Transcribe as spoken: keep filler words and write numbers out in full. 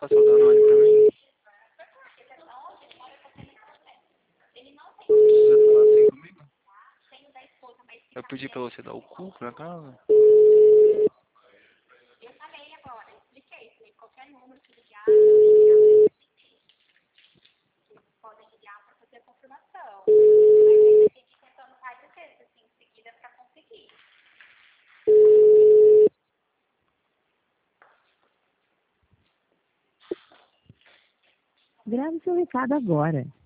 passar o Danone pra mim? Precisa falar assim comigo? Eu pedi pra você dar o cu pra casa? Grave seu recado agora.